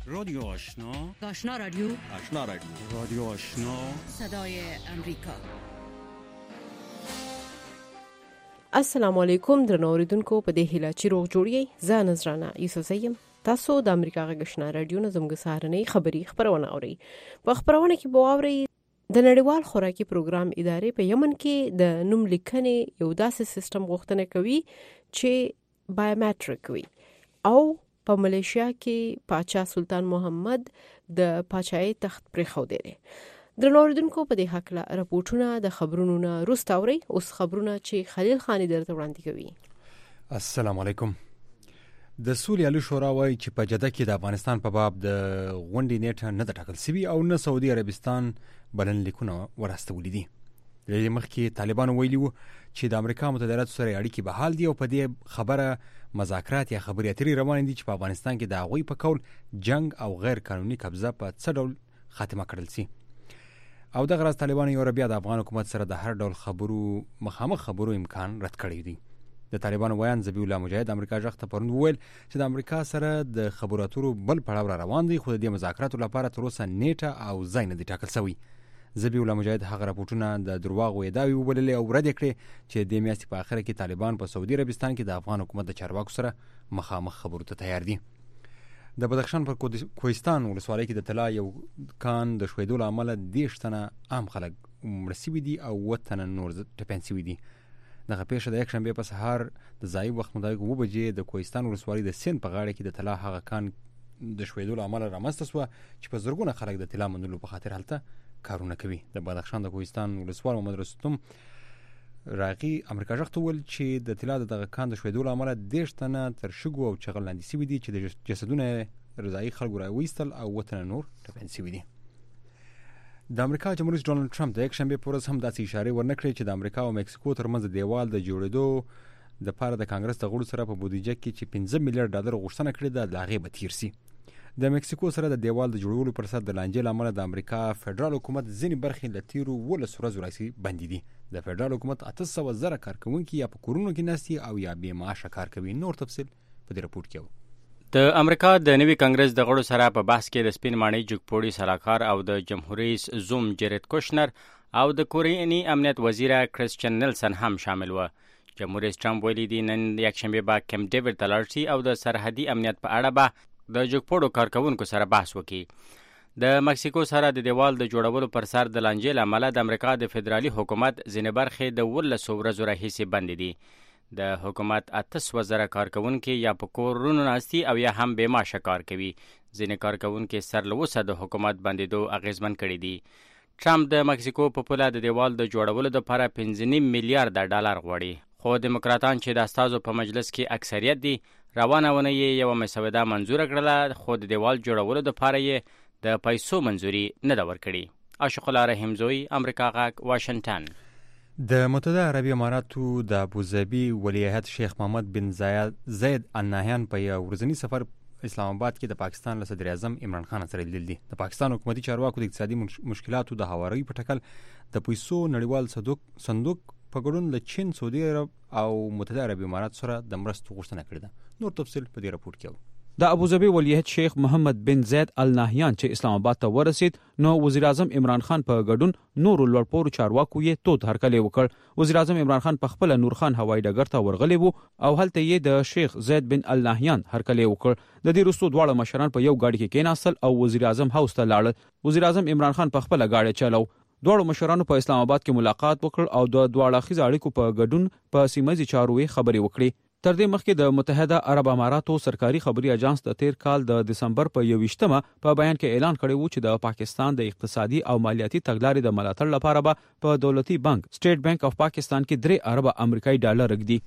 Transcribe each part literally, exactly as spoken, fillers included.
رادیو آشنا، آشنا رادیو، آشنا رادیو، رادیو آشنا، صدای امریکا. السلام علیکم درنو اوریدونکو، په دې هیله چې روغ جوړی. زه نذرانه یوسف زیم. تاسو د امریکا غږ آشنا رادیو نه زموږ سهارنۍ خبری خبرونه اورئ. په خبرونه کې به واورئ د نړیوال خوراکي پروګرام ادارې په یمن کې د نوم لیکنې یو داسې سیستم غوښتنه کوي چې بایومټریک وي، او په ملیشیا کې پاچا سلطان محمد د پاچاهۍ تخت پرې خو دی. درنو اوریدونکو، په دې حق له راپورټونه د خبرونو نه وروسته اورئ. اوس خبرونه چې خلیل خانی درته وړاندې کوي. السلام علیکم. د سولې عالی شورا وايي چې په جده کې د افغانستان په باب د غونډې نیټه نه ده ټاکل شوې او نه سعودي عربستان بلنلیکونه ورستولي دي. د دې مخکې طالبانو ویلي وو چې د امریکا متحده ایالاتو سره اړیکې بحال دي او په دې خبره مذاکرات یا خبرې اترې روان دي چې په افغانستان کې د هغوی په قول جنگ او غیر قانوني قبضه په څه ډول خاتمه کړل شي. او دغه راز طالبانو یو بیا د افغان حکومت سره د هر ډول خبرو مخامخ خبرو امکان رد کړی دی. د طالبانو ویان ذبیح الله مجاهد امریکا ځخ ته پروند وویل چې د امریکا سره د خبرو اترو بل پړاو روان دی، خو د دې مذاکراتو لپاره تر اوسه نیټه او ځای نه دی ټاکل شوی. ذبیح الله مجاهد هغه راپورټونه د درواغو ادعاوې وبللې او رد کړې چې د میاشتې په اخر کې طالبان په سعودي عربستان کې د افغان حکومت د چارواکو سره مخامخ خبرو ته تیار دي. د بدخشان پر کوهستان ولسوالۍ کې د طلا یو کان د ښویېدو له امله دېرش تنه عام خلک مړه شوي دي او اووه تنه نور ټپیان شوي دي. دغه پیښه د یکشنبې په سهار د ځایي وخت مطابق اووه بجې د کوهستان ولسوالۍ د سیند په غاړه کې د طلا هغه کان د ښویېدو له امله رامنځته شوه چې په زرګونه خلک د طلا موندلو په خاطر هلته کارونه کوي. د بدخشان د کوهستان ولسوال محمد رستم راغي امریکا ځخ ته وویل چې د طلا د دغه کان د ښویېدو له امله دېرش تنه تر شګو او چغل لاندې شوي دي چې د جسدونه رضایي خلکو راویستل او اووه تنه نور ټپیان شوي دي. د امریکا جمهور رئیس ډونالډ ټرمپ د یکشنبې په ورځ هم داسې اشارې ورنه کړې چې د امریکا او مکسیکو ترمنځ د دیوال د جوړېدو دپاره د کانګرس د غړو سره په بودیجه کې چې پنځه میلیارډ ډالر غوښتنه کړې ده، د هغې به تیر سي. د مکسیکو سره د دیوال د جوړولو پر سر د لانجې له امله د امریکا فدرال حکومت ځینې برخې له تیرو اوولسو ورځو راهیسې بندې دي. د فدرال حکومت اته سوه زره کارکوونکي یا په کورونو کې ناست دي او یا بې معاشه کار کوي. نور تفصیل په دې راپورټ کې و. د امریکا د نوي کانګرس د غړو سره په بحث کې د سپین ماڼۍ جګپوړي سلاکار او د جمهور رئیس زوم جیرد کوشنر او د کورینی امنیت وزیر کرسچن نیلسن هم شامل و. جمهور رئیس ټرمپ ویلي دي نن یکشنبې به کیمپ ډیویډ ته لاړ شي او د سرحدي امنیت په اړه به د جګپوړو کارکوونکو سره بحث وکړي. د مکسیکو سره د دیوال د جوړولو پر سر د لانجې له امله د امریکا د فدرالي حکومت ځینې برخې د اوولسو ورځو راهیسې بندې دي. د حکومت اته سوه زره کارکوونکي یا په کورونو ناست دي او یا هم بې معاشه کار کوي. ځینې کارکوونکي سر له اوسه د حکومت بندېدو اغېزمن کړي دي. ټرمپ د مکسیکو په پوله د دیوال د جوړولو دپاره پنځه نیم میلیارډه ډالر غواړي، خو دیموکراتان چې د استازو په مجلس کې اکثریت دي روانه ونه یې یوه مسوده منظوره کړله، خو د دیوال جوړولو دپاره یې د پیسو منظوري نه ده ورکړې. عاشق الله رحیمزوی، امریکا غږ، واشنګټن. د متحده عربي اماراتو د ابوظبي ولیعهد شیخ محمد بن زاید ال نهیان په یو ورځني سفر اسلام آباد کې د پاکستان له صدر اعظم عمران خان سره لیدل دي. د پاکستان حکومتي چارواکو د اقتصادي مشکلاتو د هواري په ټکل د پیسو نړیوال صندوق په ګډون له چین، سعودي عرب او متحده عربي امارات سره د مرستو غوښتنه کړې ده. نور تفصیل په دې راپورټ کې و. د ابوظبي ولیعهد شیخ محمد بن زاید ال نهیان چې اسلام آباد ته ورسید، نو وزیر اعظم عمران خان په ګډون نورو لوړپوړو چارواکو یې تود هرکلی وکړ. وزیر اعظم عمران خان په خپله نور خان هوایي ډګر ته ورغلی و او هلته یې د شیخ زاید بن ال نهیان هرکلی وکړ. د دې وروسته دواړه مشران په یو گاډي کې کېناستل او وزیر اعظم هاوس ته لاړل. وزیر اعظم عمران خان په خپله گاډی چلو. دواړو مشرانو په اسلام آباد کې ملاقات وکړ او د دواړه اړخیزو اړیکو په ګډون په سیمه ییزو چارو یې خبرې وکړې. تر دې مخکې د متحده عرب اماراتو سرکاري خبري اژانس د تیر کال د دسمبر په یوویشتمه په بیان کې اعلان کړی و چې د پاکستان د اقتصادي او مالیاتي تګلارې د ملاتړ لپاره به په دولتي بانک سټیټ بانک اف پاکستان کې درې اربه امریکایي ډالر ږدي.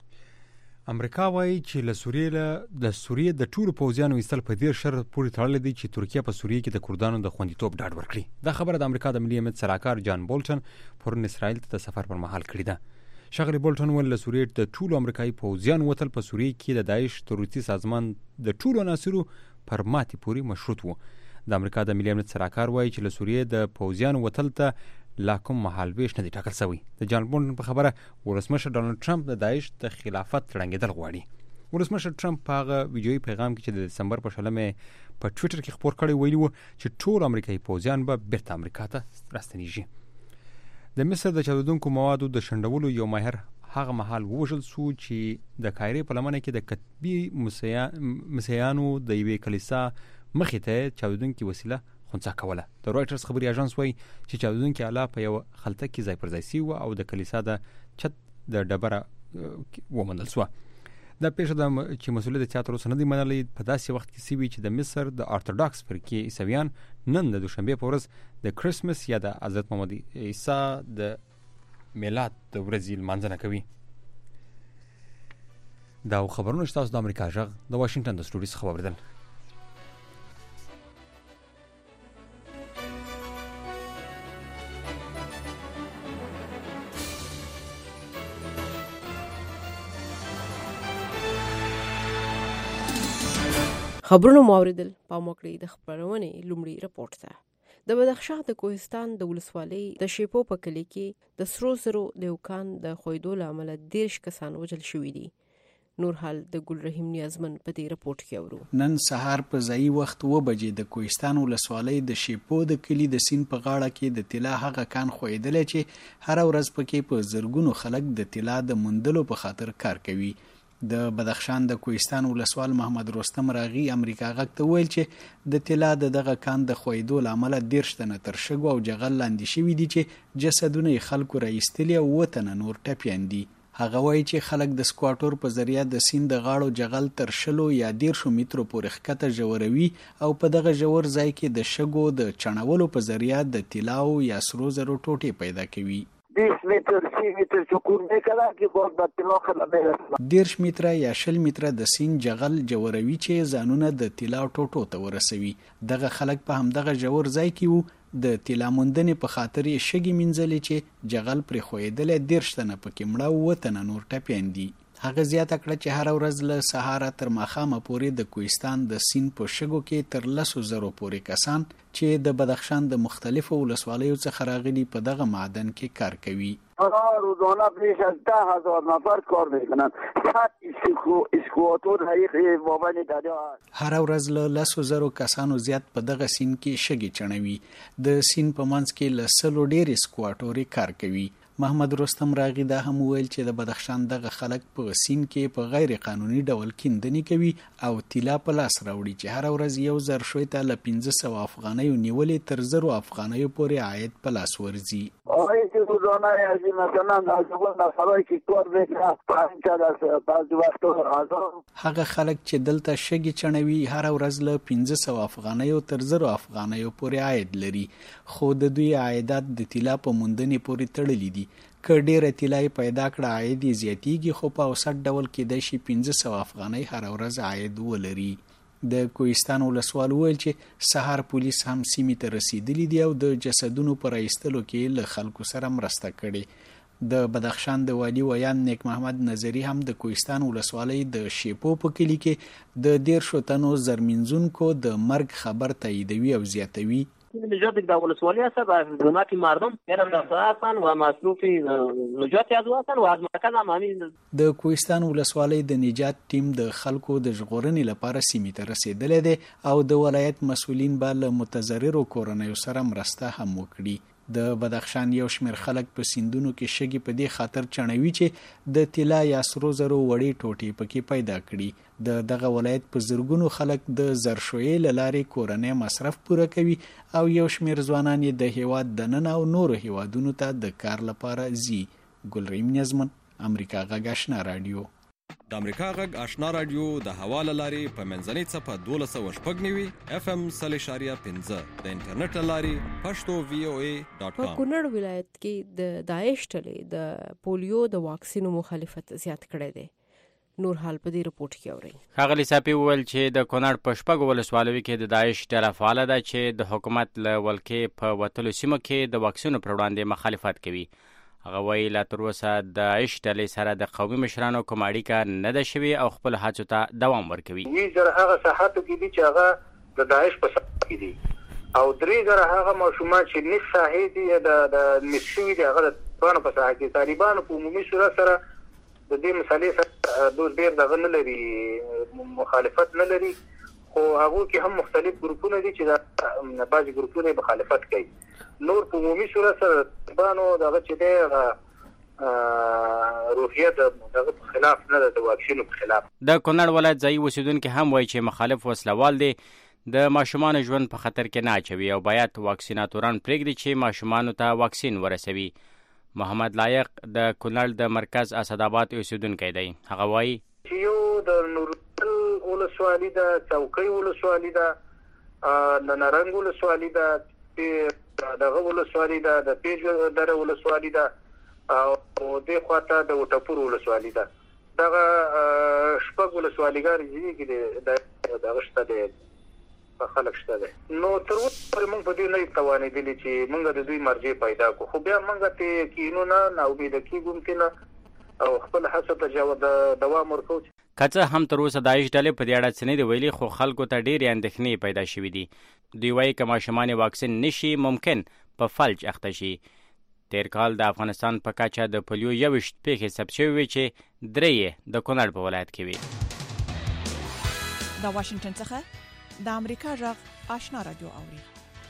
امریکا وایي چې له سوریې له د سوریې د ټولو پوځیانو ایستل په دې شرط پورې تړلی دی چې ترکیه په سوریې کې د کردانو د خوندیتوب ډاډ ورکړي. دا خبره د امریکا د ملي امنیت سلاکار جان بولټن پرون اسرائیل ته د سفر پر مهال کړې ده. شغلی بولټن ویل له سوریې د ټولو امریکایي پوځیانو وتل په سوریې کې د داعش تروریستي سازمان د ټولو عناصرو پر ماتې پورې مشروط و. د امریکا د ملي امنیت سلاکار وایي چې له سوریې د پوځیانو وتل ته لا کوم مهالویش نه دی ټاکل شوی. د جان بولټن په خبره ولسمشر ډونالډ ټرمپ د داعش د خلافت ړنګېدل غواړي. ولسمشر ټرمپ په هغه ویډیوي پیغام کې چې د دسمبر په شلمه په ټوئیټر کې خبر کړی ویلي و چې ټول امریکایي پوځیان به بیرته امریکا ته راستنیږي. د مصر د چاودونکو موادو د شنډولو یو ماهر هغه مهال ووژل شو چې د کایرې په لمنه کې د کتبي مسیحیانو د یوې کلیسا مخې ته چاودونکي وسیله خونڅا کوله. د رويټرز خبري اژانس وایي چې چاودونکي اله په یو خلطه کې ځای پر ځای شي او د کلیسا د چت د ډبره ومنل شو. دا پیښه د چې مسؤلیت تیاتر اوس نه دی منلي په داسې وخت کې سوي چې د مصر د ارتودوکس فرقې عیسویان نن د دوشنبه په ورځ د کریسمس یا د حضرت محمد عیسی د میلاد د ورځې لمانځنه کوي. دا خبرونه چې تاسو د امریکا ژغ د واشنگټن د سټوډیو څخه واوریدل. خبرونه موریدل په موکړی د خبرونه لومړی رپورت ده. د بدخشان د کوهستان د ولسوالۍ د شیپو په کلی کې د سرو زرو د یوکان د خویدو لامل دیرش کسان وژل شوي دي. نور حال د ګل رحیم نیازمن په دې رپورت کې اورو. نن سهار په ځای وخت و بجې د کوهستان ولسوالۍ د شیپو د کلی د سین په غاړه کې د طلا هغه کان خویدل چې هر ورځ پکې په زرګونو خلک د طلا د مندلو په خاطر کار کوي. د بدخشان د کوهستان ولسوال محمد رستم راغي امریکا غږ ته ویل چې د طلا د دغه کان د خویدو لامل دیرش تنه تر شګو او جغل لاندې شوي دي چې جسدونه خلکو راایستلي او وطن نور ټپيان دي. هغه وایي چې خلک د سکواټور په ذریعہ د سیند د غاړو جغل تر شلو یا دیرشو مترو پورې ښکته ژوروي او په دغه ژور ځای کې د شګو د چڼولو په ذریعہ د طلاو یا سرو زرو ټوټې پیدا کوي. دیرش متر سی متر چکون میکنه که باز با طلا خلا برسه. دیرش متره یا شل متره د سین جغل جوروي چې ځانونه د طلا ټوټو ته ورسوي. دغه خلک په همدغه ژور ځای کې وو د طلا موندنې په خاطر یې شګې مینځلې چې جغل پرې خویدلې دیرش تنه پکې مړه وطن نور ټپيان دي. هغه زیاته کړه چې هر ورځ له سهاره تر ماښامه پورې د کوهستان د سین په شګو کې تر لسو زرو پورې کسان چې د بدخشان د مختلفو ولسوالیو څخه راغلي په دغه معدن کې کار کوي. روزانه بیش از ده هزار نفر کار میکنن. صد اسکواتور حقیقی وابن دریا هر ورځ له لسو زرو کسانو زیات په دغه سین کې شګې چڼوي. د سین په منځ کې له سلو ډېر اسکواتوري کار کوي. محمد رستم راغي دا هم ویل چې د بدخشان دغه خلک په سین کې په غیر قانوني ډول کیندنې کوي او طلا په لاس راوړي چې هر ورځ یو زر شوي ته له پنځه سوه افغانیو نیولې تر زرو افغانیو پورې عاید په لاس ورځي. آقای که روزانه از مثلا نازگون نفرهایی که کار میکنه پنجه از بعض وقتا هزار هغه خلک چې دلته شګې چڼوي هر ورځ له پنځه سوه افغانیو تر زرو افغانیو پورې عاید لري. خو د دوی عایدات د طلا په موندنې پورې تړلي دي. که ډېره طلا پیدا کړه عاید یې زیاتیږي خو په اوسط ډول کېدای شي پنځه سوه افغانۍ هر ورځ عاید ولري. د کوهستان ولسوال ویل چې سهار پولیس هم سیمې ته رسیدلی دي او د جسدونو پر ایستلو کې له خلکو سره مرسته کړې. د بدخشان د والی ویان نیک محمد نظری هم د کوهستان ولسوالۍ د شیپو په کلی کې د دیرشو تنو زرمینځونکو د مرګ خبر تاییدوي او زیاتوي. نجات در ولسوالی هست و خدمات مردم میرم دفتر هستن و مصروف نجات یادو هستن و از مرکز هم همین. د کوهستان ولسوالی د نجات ټیم د خلکو د ژغورنې لپاره سیمې ته رسیدلی دی او د ولایت مسؤلین به له متضررو کورنیو سره مرسته هم وکړي. د بدخشان یو شمېر خلک په سیندونو کې شګې په دې خاطر چڼوي چې د طلا یا سرو زرو وړې ټوټې پکې پیدا کړي. د دغه ولایت په زرګونو خلک د زرشویې له لارې کورنۍ مصرف پوره کوي او یو شمېر ځوانان یې د هیواد دننه او نورو هیوادونو ته د کار لپاره ځي. ګلریم نیازمن امریکا غږ آشنا رادیو. د امریکا غږ آشنا رادیو د حواله لاري په منځنۍ صفه دولس سوه شپږ نوي اف ام سل اشاریه پنځه د انټرنیټ لاري پښتو وی او ای ډاټ کام. په کونړ ولایت کې د داعش ډلې د پولیو د واکسینو مخالفت زیات کړی دی. نور حال په دې رپورت کې اورئ. ښاغلي صافي وویل چې د کونړ په شپږو ولسوالیو کې د داعش ډله فعاله ده چې د حکومت له ولکې په وتلو سیمو کې د واکسینو پر وړاندې مخالفت کوي. هغه وایي لا تر اوسه د داعش ډلې سره د قومي مشرانو کوم اړیکه نه ده شوې او خپل هڅو ته دوام ورکوي. وی زره هغه ساحاتو کې دي چې هغه د داعش په ساحه کې دي او درې زره هغه ماشومان چې نس ساحې دي د د نسوي دي هغه د طالبانو په ساحه کې طالبانو په عمومي صورت سره د دې مسالې سره دوی ډېر دغه نه لري مخالفت نه لري خو هغه کې هم مختلف ګروپونه دي چې دا بعضي ګروپونه مخالفت کوي نور په عمومي صورت سره طالبانو دغه چې دی روحیه دغه خلاف نه د واکسینو په خلاف د کونړ ولایت ځایي اوسیدونکو هم وایي چې مخالف وسلوال دي د ماشومان ژوند په خطر کې نه اچوي او باید واکسیناتوران پرېږدي چې ماشومان ته واکسین ورسوي. محمد لایق د کونړ د مرکز اسداباد اوسیدونکی دی. هغه وایي چې یو د نورتل ولسوالي د چوکۍ ولسوالي د نارنګ ولسوالي د دغه ولسوالي د پیج دره ولسوالي د او د خواته د وټپور ولسوالي ده دغه شپږ ولسواليګار دي د دغه شته دي په خلک شته دي نو تر اوسه موږ په دې نه توانېدلی چې موږ د دوی مرجع پیدا کو خو بیا موږ ته کینو نه نو به د کیګم کنه او خپل هڅه ته جواب دوام ورکو. کڅه هم تر اوسه داعش ډلې په دې اړه څه نه دی ویلي خو خلکو ته ډېرې اندېښنې پیدا شوې دي. دوی وایي که ماشومان واکسین نشي ممکن په فلج اخته شي. تیر کال د افغانستان په کچه د پولیو یوشت پیښې ثبت شوې وې چې درې د کونړ په ولایت کې وې. د واشنگټن څخه د امریکا غږ آشنا رادیو اوري.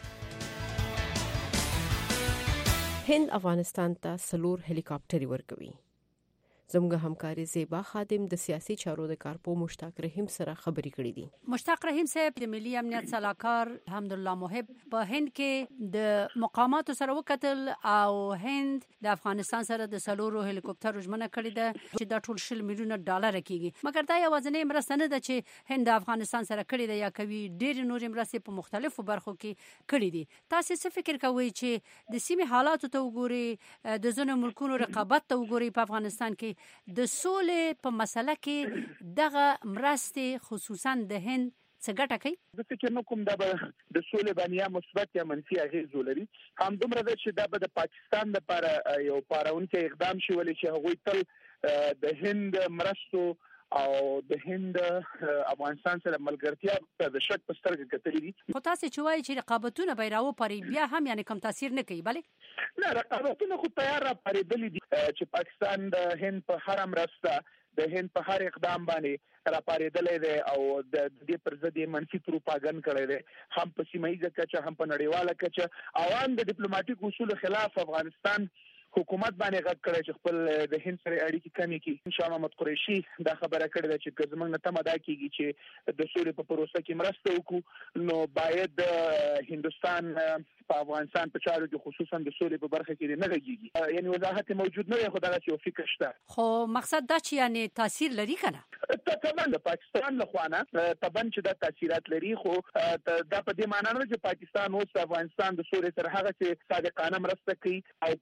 هند افغانستان ته سلور هلیکاپټر ورکوي. زموږ همکاري زیبا خادم د سیاسي چارو د کارپو مشتاق رحیم سره خبرې کړې دي. مشتاق رحیم صاحب د ملي امنیت صلاحکار حمدالله محب په هند کې د مقاماتو سره وکتل او هند د افغانستان سره د سلورو هلیکوپټر ژمنه کړې ده چې دا ټول شل میلیونه ډالر کېږي مګر دا یوازینۍ مرسته نه ده چې هند د افغانستان سره کړې ده یا کوي ډېر نور مرستې په مختلفو برخو کې کړې دي. تاسو څه فکر کوئ چې د سیمې حالاتو ته وګورئ د ځینو ملکونو رقابت ته وګورئ په افغانستان کې د سولې په مسله کې دغه مرستې خصوصا د هند څه ګټه کوي؟ زه فکر نه کوم دا به د سولې باندې یا مثبت یا منفي اغېز ولري. همدومره ده چې دا به د پاکستان لپاره یو پارونکی اقدام شي ولې چې هغوی تل د هند مرستو او د هند افغانستان سره ملګرتیا په د شک په سترګه کتلې دي. خو تاسو چې وایي چې رقابتونه به راوپاري بیا هم یعنی کم تاثیر نه کوي بلې نه رقابتونه خو تیار را پارېدلي دي چې پاکستان د هند په هر مرسته د هند په هر اقدام باندې را پارېدلې ده او د دې پر ضد منفي پروپاګاندا کړي ده هم په سیمه ییزه کچه هم په نړیواله کچه او د ډیپلوماټیک اصول خلاف افغانستان حکومت باندې غږ کړی چې خپل د هند سره اړیکې کمې کړي. شاه محمود قریشي دا خبره کړې ده چې زموږ نه تمه دا کیږي چې د سولې په پروسه کې مرسته وکړو نو باید هندستان په افغانستان په چارو کې خصوصا د سولې په برخه کې نه غږیږي یعنی وضاحت موجود نه دی خو دا یو فکر شته خو مقصد دا چې یعنی تاثیر لري کنه طبعا د پاکستان له خوانه طبعا چې دا تاثیرات لري خو دا په دې معنی نه چې پاکستان اوس افغانستان د سولې سره هغه چې صادقانه مرسته کوي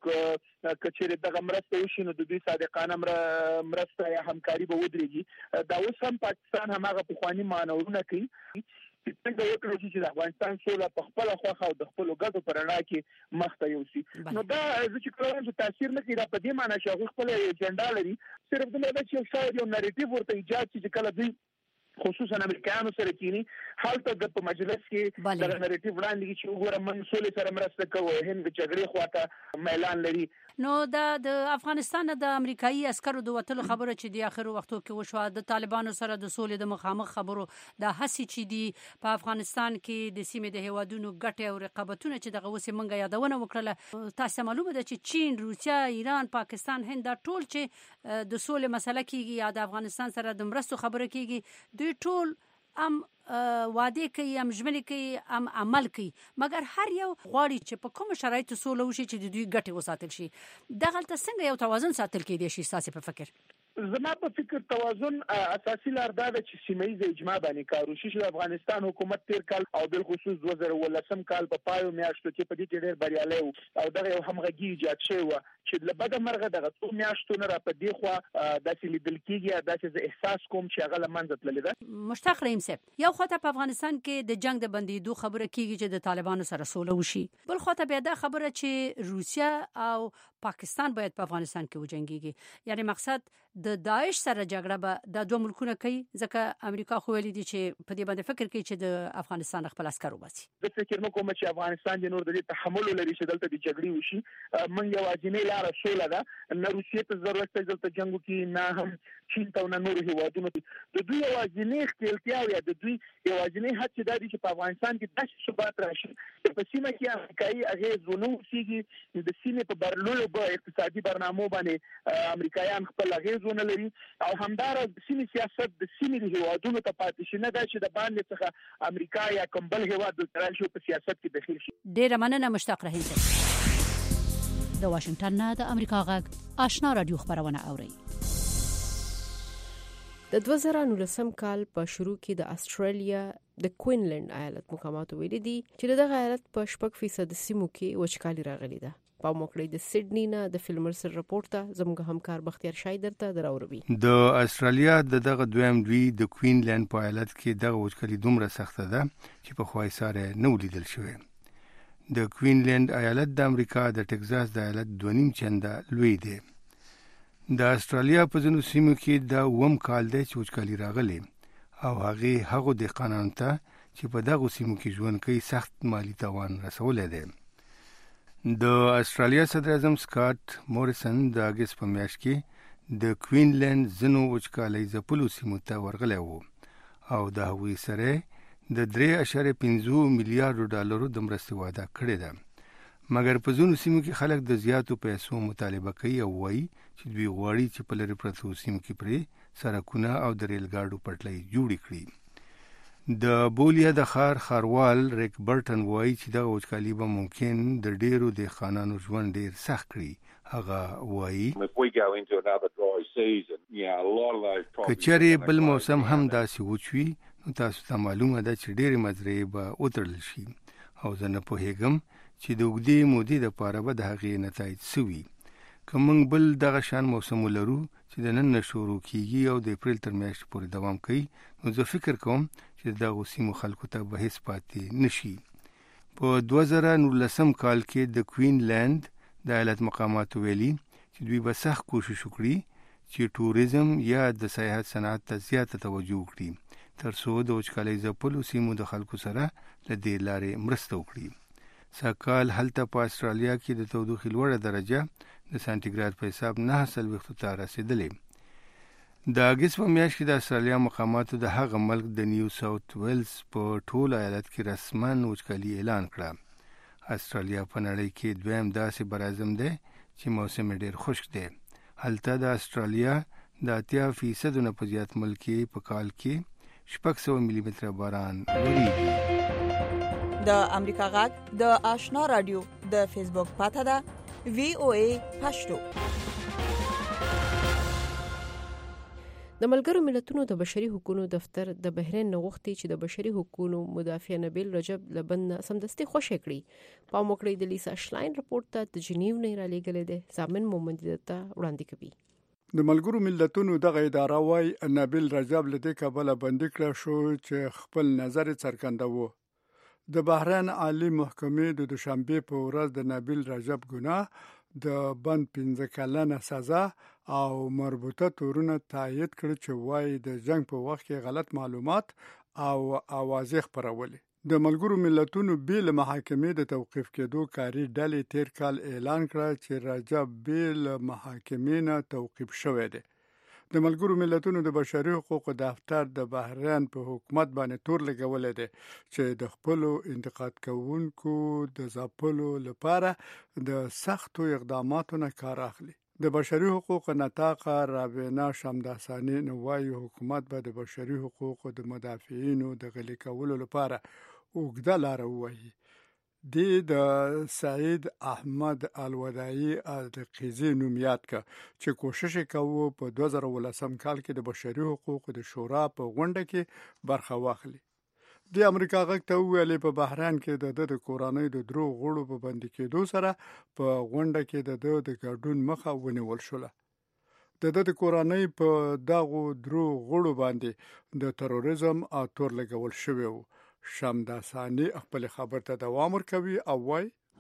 او کچېره دغه مرسته وشي نو د دوی صادقانه مرسته یا همکاري به ودرېږي. دا اوس هم پاکستان هماغه پخوانی مانورونه کوي څنګه یو کړی چې د افغانستان سوله په خپل خوخه او د خپل ګډو پرنا کې مخته یوسي. نو دا چې کوم څه تاثیر نه کوي دا په دې معنی چې خپل ایجنډا لري صرف د دې چې شاید یو نریټیو ورته ایجاد چې کله دوی خصوصا امریکایانو سره کینی حالت د په مجلس کې د نریټیو وړاندې چې وګوره من سولې سره مرسته کوي هند د جګړې خواته میلان لري. نو دا د افغانستان د امریکایي عسکرو د وټلو خبره چې د اخر وختو کې وشو د طالبانو سره د سولې د مخامخ خبرو د هڅې چې دی په افغانستان کې د سیمې د هیوادونو ګټه او رقابتونه چې دغه وسه منګه یادونه وکړه. تاسو معلومه ده چې چین، روسیا، ایران، پاکستان، هند دا ټول چې د سولې مسله کېږي یا د افغانستان سره د مرستو خبره کېږي دوی ټول ام وعده کوي ام ژمنې کوي ام عمل کوي مګر هر یو غواړي چې په کوم شرایطو سوله وشي چې د دوی ګټه وساتل شي. دغه تل څنګه یو توازن ساتل کېدی شي تاسو په فکر؟ زما په فکر توازن اساسي لار دا ده چې سیمه ییزه اجماع باندې کار وشي چې افغانستان حکومت تیر کال او بل خصوص دوه زره ولسم کال په پایو میاشتو کې په دې کې ډېر بریالي وو او دغه یو همغږي ایجاد شوی و چې لبد مرغه دغه څو میاشتو نه را په دی خو داسې لیدل کېږي داسې ز احساس کوم چې هغه لمنځه تللی ده. مشتاق رحیم صاحب یو خواته په افغانستان کې د جنگ د بندیدو خبره کېږي چې د طالبانو سره سوله وشي بل خواته بیا دا خبره چې روسیا او پاکستان باید په افغانستان کې وجنګيږي. یعنی مقصد د داعش سره جګړه به د دوه ملکونو کوي ځکه امریکا خو ویلي دي چې په دې باندې فکر کوي چې د افغانستان خپل عسكر وباسي. د فکر نه کوم چې افغانستان د نور د تحمل لري چې دلته د جګړې وشي. من یو اجنې لار سوله ده، نه روسیې ته ضرورت دی دلته جنگ وکړي، نه هم چین ته نه نور هیوادونو ته. د دوی یو اجنې اختیارتیا یا د دوی یو اجنې حد چې د دې چې په افغانستان کې داسې ثبات راشي په سیمه کې امریکایي اغیزونه وسیږي. د سیمې په برلولو به اقتصادي برنامو باندې امریکایان خپل اغیزونه لري او همدارس د سیمې سیاست د سیمې د هیوادونو ته پاتې شي، نه دا چې د باندې څخه امریکا یا کوم بل هیواد د ترال شو په سیاست کې داخل شي. ډیره مننه مشتاق رحیم صاحب. د واشنگټن نه د امریکا غږ آشنا رادیو خبرونه اوري. د دوه زره نولسم کال په شروع کې د استرالیا د کوینلند ایالت مقاماتو ویلي دي چې دغه ایالت په شپږ فیصد سیمو کې وچکالي راغلي ده. په موکړی د سیډنی نه د فیلمرسر رپورت ته زموږ همکار بختیار شایدر ته دراوروي. د استرالیا د دغه دویم دوی د کوینلند په ایالت کې دغه وچکالي دومره سخته ده چې په خوای سره نه ولیدل شوی. د کوینلند ایالت د امریکا د ټکزاس د ایالت دوه نیم چنده لوی دی. د استرالیا په ځینو سیمو کې د وم کال دی چې وچکالي راغلي او هغه هغه د قانون ته چې په دغه سیمو کې ژوند کوي سخت مالی تاوان رسولی دی. د استرالیا صدر اعظم سکاٹ موریسن د اگست په میاشت کې د کوینلند ځینو وچکالۍ ځپلو سیمو ته ورغلی و او د هغوی سره د درې اعشاریه پنځه میلیارډ ډالرو د مرستې وعده کړې ده. مګر په ځینو سیمو کې خلک د زیاتو پیسو مطالبه کوي او وایي چې دوی غواړي چې په لرې پرتو سیمو کې پرې سړکونه او د ریل ګاډو پټلۍ جوړې کړي. د بولیا د ښار ښاروال ریک برټن وایي چې دغه وچکالي به ممکن د ډیرو دهقانانو ژوند ډیر سخت کړي. هغه وایي که چېرې بل موسم هم داسې وچوي نو تاسو ته معلومه ده چې ډېرې مزرعې به وتړل شي او زه نه پوهېږم چې د اوږدې مودې دپاره به د هغې نتایج څه وي. که موږ بل دغه شان موسم ولرو چې د نن نه شروع کیږي او د اپریل تر میاشتې پورې دوام کوي نو زه فکر کوم چې د دغو سیمو خلکو ته به هېڅ پاتې نشي. په دوه زره نولسم کال کې د کوینلند د ایالت مقاماتو ویلي چې دوی به سخت کوشش وکړي چې ټوریزم یا د سیاحت صنعت ته زیاته توجه وکړي تر څو د وچکالۍ ځپلو سیمو د خلکو سره له دې لارې مرسته وکړي. سږکال هلته په استرالیا کې د تودوخې لوړه درجه د سانتیګراد په حساب نهه څلوېښتو ته رسېدلې. د اګست په میاشت کې د استرالیا مقاماتو د هغه ملک د نیو ساوث ویلز په ټول ایالت کې رسماً وچکالي اعلان کړه. استرالیا په نړۍ کې دویم داسې براعظم دی چې موسم ډېر خشک دی. هلته د استرالیا د اتیا فیصدو نه په زیات ملک په کال کې شپږ سوه ملي متره باران وریږي. د امریکا غږ د آشنا رادیو د فیسبوک پاته ده وی او ای پښتو. د ملګرو ملتونو د بشري حقوقو دفتر د بحرین نغښتي چې د بشري حقوقو مدافع نبیل رجب لبن سمدستي خوشی کړي. په موکړی د لیسا شلاین رپورت ته د جنیو نه را لېږل دي. زامن مومند ته وړاندې کوي. د ملګرو ملتونو دغه اداره وايي نبیل رجب لدې کابل باندې کړ شو چې خپل نظر څرګندوي. د بحرین عالی محکمې د دوشنبه په ورځ د نبیل رجب ګناه د بند پنځه کلنه سزا او مربوطه تورونه تایید کړ چې وايي د جنگ په وخت کې غلط معلومات او اوازې خپرولې. د ملګرو ملتونو بیل محاکمې د توقيف کېدو کاری ډلې تیر کال اعلان کړ چې رجب بیل محاکمې نه توقيف شوی دی. د ملګرو ملتونو د بشري حقوقو دفتر د بحرین په حکومت باندې تور لګولې ده چې د خپل انتقاد کوونکو د ځپلو لپاره د سختو اقداماتو نه کار اخلي. د بشري حقوقو نطاقه رابینا شمداسانی نوایي حکومت به د بشري حقوقو د مدافعینو د غلي کولو لپاره اوږده لار ووهي. د سعید احمد الوداعي القیزی نوم یاد کا چې کوشش کوي په دوه زره ولسم کال کې د بشري حقوقو د شورا په غونډه کې برخه واخلي. د امریکا غږ ته ویلي په بحران کې د د کورانۍ د درو غړو په بندي کېدو سره په غونډه کې د د ګډون مخه ونیول شوله. د د کورانۍ په دغه درو غړو باندې د تروریزم او تور لګول شوی و. شمداسانی خپل خبر ته دوام ورکوي او وای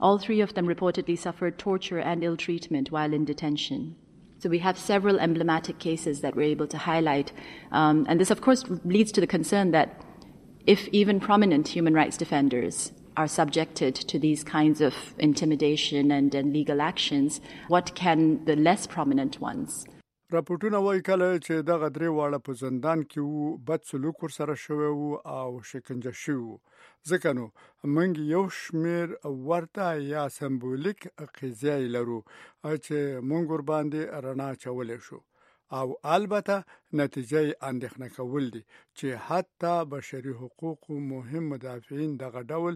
All three of them reportedly suffered torture and ill treatment while in detention. So we have several emblematic cases that we're able to highlight. Um, and this, of course, leads to the concern that if even prominent human rights defenders are subjected to these kinds of intimidation and, and legal actions, what can the less prominent ones? راپورټونه وایي کله چې دغه درې واړه په زندان کې وو بد سلوک ورسره شوی وو او شکنجه شوي وو ځکه نو موږ یو شمېر ورته یا سمبولیک قضیه لرو چې موږ ورباندې رڼا اچولی شو او البته نتیجه یې اندېښنه کول دي چې حتی بشري حقوقو مهم مدافعین دغه ډول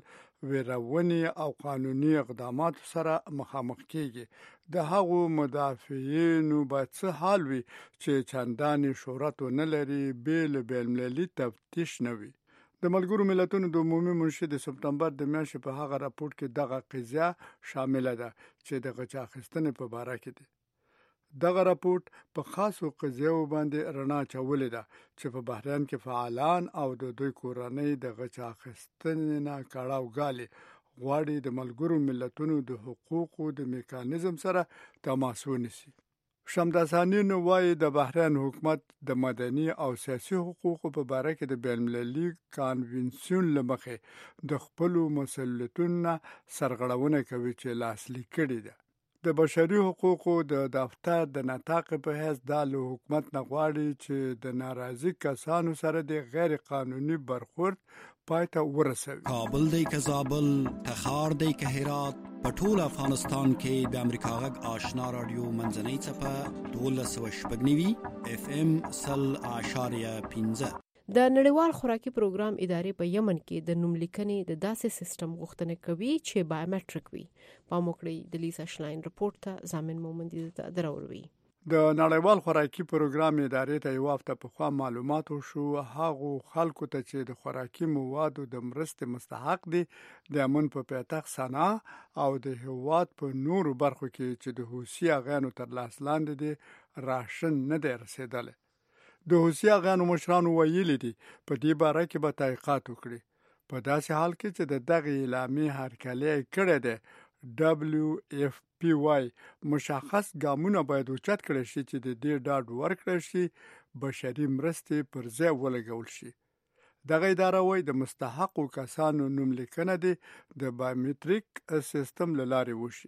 ویرونې او قانوني اقدامات سره مخامخ کیږي د هغو مدافعینو باید څه حال وي چې چندانې شهرت ونه لري بې له بین‌المللي تفتیش نه وي د ملګرو ملتونو د عمومي منشي د سپتمبر د میاشتې په هغه راپورټ کې دغه قضیه شامله ده چې د غچ اخیستنې په باره کې ده دغه راپورټ په خاصو قضیو باندې رڼا اچولې ده چې په بحرین کې فعالان او د دوی کورنۍ د غچ اخیستنې نه کړاو غالي غواړي د ملګرو ملتونو د حقوقو د میکانیزم سره تماس ونیسي شمداسانین وایي د بحرین حکومت د مدني او سیاسي حقوقو په باره کې د بین‌المللي کانونسیون لمخې د خپل مسؤلیتونو سرغړونه کوي چې لاسلیک کړي ده د بشري حقوقو د دفتر د نطاق په حیث د حکومت نه غواړي چې د ناراضي کسانو سره د غیر قانوني برخورد پای ته ورسوي کابل دی که زابل تخار دی که هرات په ټول افغانستان کې د امریکا غږ آشنا رادیو منځنۍ څپه دولس سوه شپږ نوي اف ام سل اعشاریه پنځه د نړیوال خوراکي پروګرام ادارې په یمن کې د نوملیکنې د داسې سیستم غوښتنه کوي چې بایومټریک وي پام وکړئ د لیسا شلاین رپورټ ته ضامن مومندي ته دروروي د نړیوال خوراکي پروګرام ادارې ته یو هفته پخوا معلومات شو هغه خلکو ته چې د خوراکي موادو د مرستې مستحق دي د یمن په پایتخت سنا او د هیواد په نورو برخو کې چې د حوثي اغانو تر لاس لاندې دي راشن نه دی رسیدلی د حوثي اغانو مشرانو ویلي دي په دې باره کې به تحقیقات وکړي په داسې حال کې چې د دغه اعلامیې هرکلی کړی دی دبلیو اف پی واي مشخص ګامونه باید اوچت کړي شي چې د دې ډاډ ورکړي شي بشري مرستې پر ځای ولګول شي دغه اداره وایي د مستحقو کسانو نوملیکنه دي د بایومټریک سیستم له لارې وشي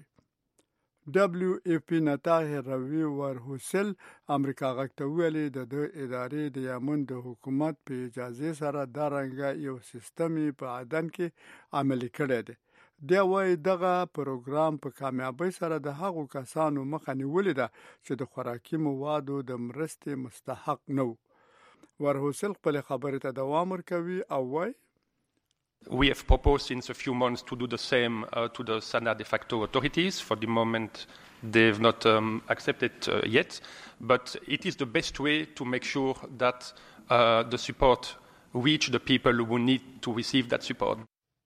دبلیو اف پی نتاه روي ورهوسل امریکا غږ ته ویلي د ادارې د یمن د حکومت په اجازه سره دا رنګه یو سیستم په عدن کې عملي کړی دی دی وايي دغه پروګرام په کامیابی سره د هغو کسانو مخه نیولې ده چې د خوراکي موادو د مرستې مستحق نه وو ورهوسل خپل خبرې ته دوام ورکوي او وايي We have proposed in a few months to do the same uh, to the Sana de facto authorities. For the moment, they've not um, accepted uh, yet. But it is the best way to make sure that uh, the support reach the people who need to receive that support.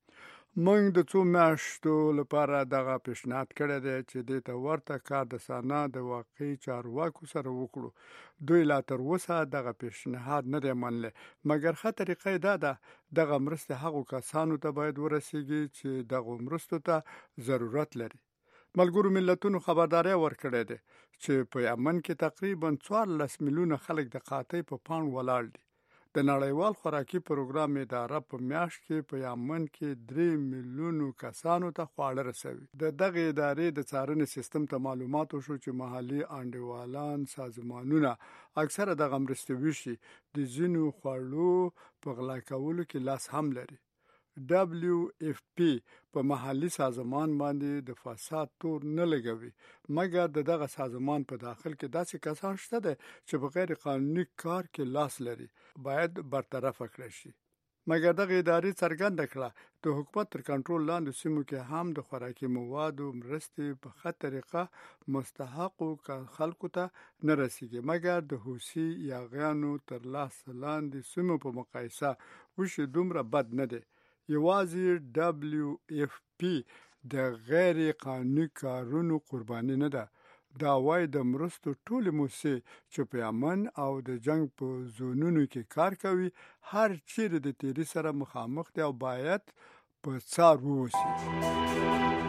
موږ د څو میاشتو لپاره دغه پیشنهاد کړی دی چې دې ته ورته کار د سانا د واقعي چارواکو سره وکړو دوی لا تر اوسه دغه پیشنهاد نه دی منلی مګر ښه طریقه یې دا ده دغه مرستې هغو کسانو ته باید ورسیږي چې دغو مرستو ته ضرورت لري ملګرو ملتونو خبرداری ورکړی دی چې په یمن کې تقریبا څوارلس میلیونه خلک د قحطۍ په پاڼ ولاړ دي د نړیوال خوراکي پروګرام اداره په میاشت کې په یمن کې درې میلیونو کسانو ته خواړه رسوي د دغه ادارې د څارنې سیستم ته معلومات شو چې محلي انډیوالان سازمانونه اکثره دغه مرستې ویشي د ځینو خوړو په غلا کولو کې لاس هم لري دبلیو اف پی په محلي سازمان باندې د فساد تور نه لګوي مګر د دغه سازمان په داخل کې داسې کسان شته دي چې په غیر قانوني کار کې لاس لري باید برطرف کړي شي مګر دغه ادارې څرګنده کړه د حکومت تر کنټرول لاندې سیمو کې هم د خوراکي موادو مرستې په ښه طریقه مستحقو خلکو ته نه رسیږي مګر د حوثي یاغیانو تر لاس لاندې سیمو په مقایسه وشي دومره بد نه دی یوازې دبلیو اف پی د غیر قانوني کارونو قرباني نه ده دا وایي د مرستو ټولې موسسې چې په یمن او د جنگ په زونونو کې کار کوي هر چیرې د تیری سره مخامخ دي او باید په څار ووسی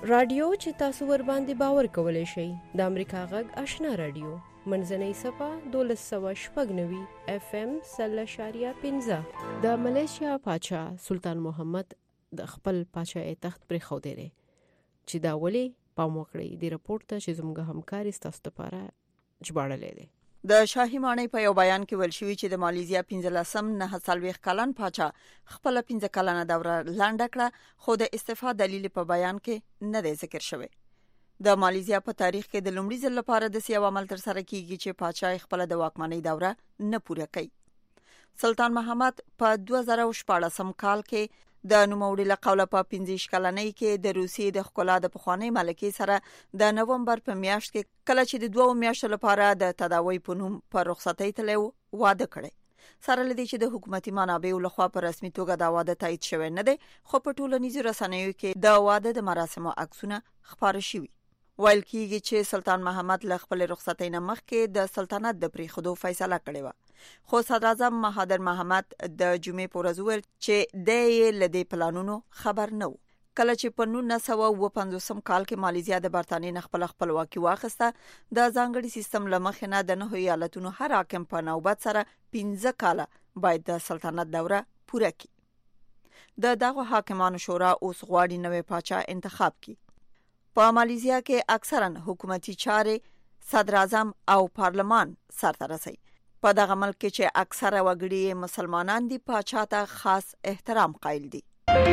رادیو چې تاسو ور باندې باور کولای شئ د امریکا غږ آشنا رادیو منځنۍ صفه دولس سوه شپږ نوي اف ام سل اشاریه پنځه د ملیشیا پاچا سلطان محمد د خپل پاچاهۍ تخت پرې خودی دی چې دا ولې پام وکړئ د رپورت ته چې زموږ همکاري ستاسو لپاره ژباړلې دی. د شاهي ماڼۍ په یو بیان کې ویل شوی چې د مالیزیا پنځلسم نه څلوېښت کلن پاچا خپل پنځه کلنه دوره لنډه کړه خو د استعفا دلیل په بیان کې نه دی ذکر شوی. د مالیزیا په تاریخ کې د لومړي ځل لپاره د سیاو عمل تر سره کیږي چې پاچا خپل د واکمنۍ دوره نه پوره کوي. سلطان محمد په دوه زره شپاړسم کال کې د نوموړي له قوله په پنځه کلنۍ کې د روسیې د ښکلا د پخوانۍ ملکې سره د نومبر په میاشت کې کله چې د دوه میاشتو لپاره د تداوی په نوم په رخصتۍ تللی واده کړی. سره لدی چې د حکومتي منابعو لخوا په رسمي توګه دا واده تایید شوی نه دی خو په ټولنیزو رسنیو کې د واده د مراسمو عکسونه خپاره شوي. ویل کېږي چې سلطان محمد له خپل رخصتۍ نه مخکې د سلطنت د پریښودو فیصله کړې وه خو صدر اعظم مهادر محمد د جمعې په ورځ وویل چې د یې له دې پلانونو خبر نه و. کله چې په نولس سوه اوه پنځوسم کال کې مالیزیا د برتانیې نه خپل خپلواکي واخیسته د ځانګړي سیستم له مخې نه د نهو ایالتونو هر حاکم په نوبت سره پنځه کاله باید د سلطنت دوره پوره کړي. د دغه حاکمانو شورا اوس غواړي نوی پاچا انتخاب کړي. په مالیزیا کې اکثرا حکومتي چارې صدر اعظم او پارلمان سرته رسي. په دغه ملک کې چې اکثره وګړي مسلمانان دي پاچا ته خاص احترام قایل دي.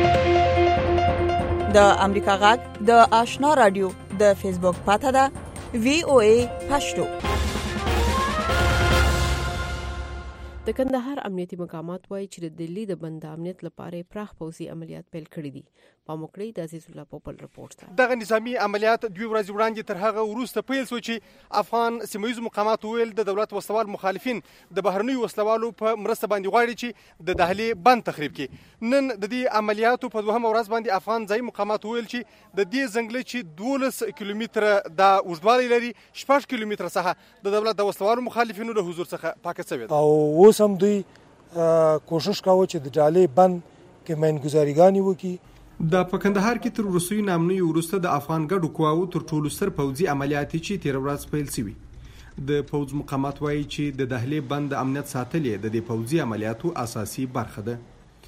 د امریکا غږ د آشنا رادیو د فیسبوک پاته ده وی او ای پښتو. د کندهار امنیتي مقامات وایي چې د دلی د بند امنیت لپاره پراخ پوځي عملیات پیل کړي دي. په موکړی د عزیز الله پوپل رپورت ده. دغه نظامی عملیات دوی ورځې وړاندې تر هغه وروسته پیل شو چې افغان سیمایي مقامات ویل د دولت وسوال مخالفین د بهرنی وسلوالو په مرسته باندې غواړي چې د دهلي بند تخریب کړي. نن د دې عملیاتو په دوهمه ورځ باندې افغان ځای مقامات ویل چې د دې ځنګل چې دولس کیلومتره د اوږدوالی لري شپږ کیلومتره څخه د دولت د وسلوالو مخالفینو له حضور څخه پاکه شوی ده. او اوس هم دوی کوشش کاوه چې د ډالۍ بند کې مینګزاریګانی وکړي. د په کندهار کې تر روسي نامنوي ورسته د افغان ګډو قواو تر ټولو ستر پوځي عملیات چې تیر ورځ پیل شوي. د پوځ مقامات وایي چې د دهلي بند امنیت ساتلې د دې پوځي عملیاتو اساسي برخه ده.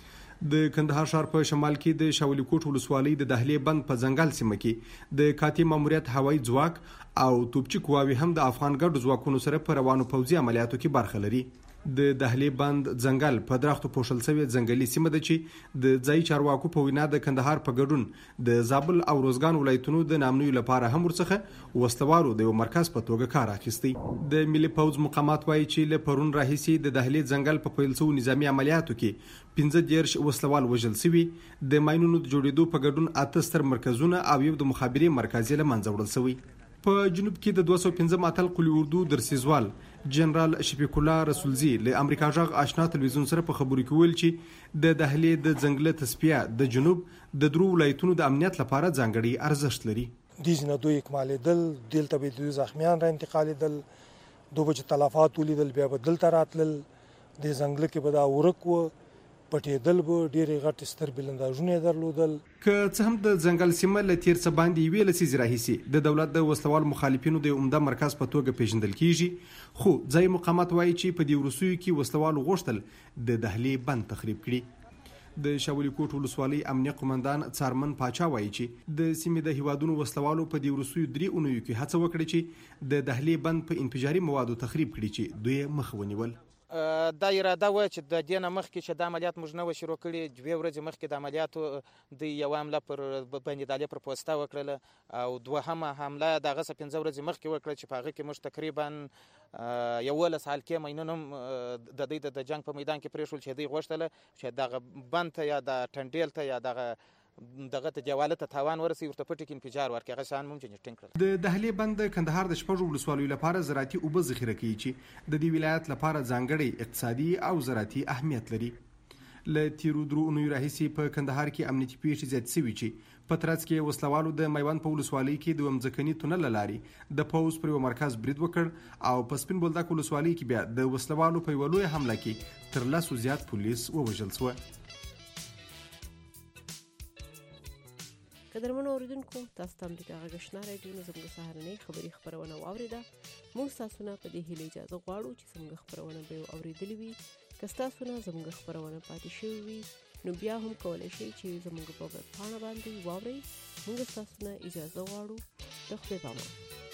د کندهار ښار په شمال کې د شاولی کوټ ولسوالۍ د دهلي بند په ځنګل سیمه کې د کاتی ماموریت هوایي ځواک او توپچي قواوي هم د افغان ګډو ځواکونو سره په روانو پوځي عملیاتو کې برخه لري. د دهلي بند ځنګل په درختو پوښل شوی ځنګلي سیمه ده چې د ځای چارواکو په وینا د کندهار په ګډون د زابل او روزګان ولایتونو د نامنوي لپاره هم ورڅخه وسلوالو د یو مرکز په توګه کار اخیستی. د ملي پوځ مقامات وایي چې له پرون راهیسې د دهلي ځنګل په پیل شوو نظامی عملیاتو کې پنځه دیرش وسلوال وژل شوي. د ماینونو د جوړېدو په ګډون اته ستر مرکزونه او یو د مخابرې مرکز یې له منځه وړل شوی. په جنوب کې د دوه سوه پنځه اتل قلی اردو درسیزوال جنرال شفیق الله رسولزی له امریکا غږ آشنا تلویزیون سره په خبرو کې ویل چې د دهلي د ځنګل تصفیه د جنوب د درو ولایتونو د امنیت لپاره ځانګړي ارزښت لري. د ځینو دوی اکمالېدل دلته به د زخمیان را انتقالېدل دوه بچ تلفات ولیدل بیا به دلته راتلل د ځنګل کې به دا ورک و پټېدل به ډېرې غټې ستر بلنداژونه درلودل. که څه هم د ځنګل سیمه له تیر څه باندې یوې لسیزې راهیسې د دولت د وسلوال مخالفینو د عمده مرکز په توګه پیژندل کیږي خو ځای مقامات وایي چې په دې وروستیو کې وسلوالو غوښتل د دهلي بند تخریب کړي. د شاولی کوټ ولسوالۍ امنیه قومندان څارمن پاچا وایي چې د سیمې د هیوادونو وسلوالو په دې وروستیو درې اونیو کې هڅه وکړه چې د دهلي بند په انفجاري موادو تخریب کړي چې دوی مخ ونیول. دا اراده و چې د دې نه مخکې چې د عملیات موږ نه و شروع کړي دوه ورځې مخکې د عملیاتو د یو حمله پر بند دالې پر پوسټه وکړله او دوهمه حمله دغه څه پنځه ورځې مخکې وکړه چې په هغه کې موږ تقریبا یولس حلقې ماینونه د دې د جنگ په میدان کې پرېښول چې دوی غوښتله چې دغه بند ته یا د ټنډیل ته یا دغه دغه ته دیواله ته تاوان ورسي ورته پټ کې انفجار ورکړي هغه شان ممکن ټینګ کړل. د دهلي بند کندهار د شپږو ولسوالیو لپاره زراعتي اوبه ذخیره کوي چې د دې ولایت لپاره ځانګړی اقتصادي او زراعتي اهمیت لري. له تیرو درو اونیو راهیسې په کندهار کې امنیتي پیښې زیات شوي چې په ترڅ کې وسلوالو د میوند په ولسوالۍ کې د مځکني تونل له لارې د پوځ پر یو مرکز برید وکړ او په سپین بولدک ولسوالۍ کې بیا د وسلوالو په یوه لویه حمله کې تر لسو زیات پولیس ووژل شوه. قدرمن اوریدونکو تاسو ته امریکا غږ آشنا رادیو زموږ سهارنۍ خبری خبرونه واوریده. موږ تاسو نه په دې هیله اجازه غواړو چې زموږ خبرونه به اوریدلې وي. که تاسو نه زموږ خبرونه پاتې شوي وي نو بیا هم کولای شئ چې زموږ په ویب پاڼه باندې واورئ. موږ تاسو نه اجازه غواړو. د خپل پامه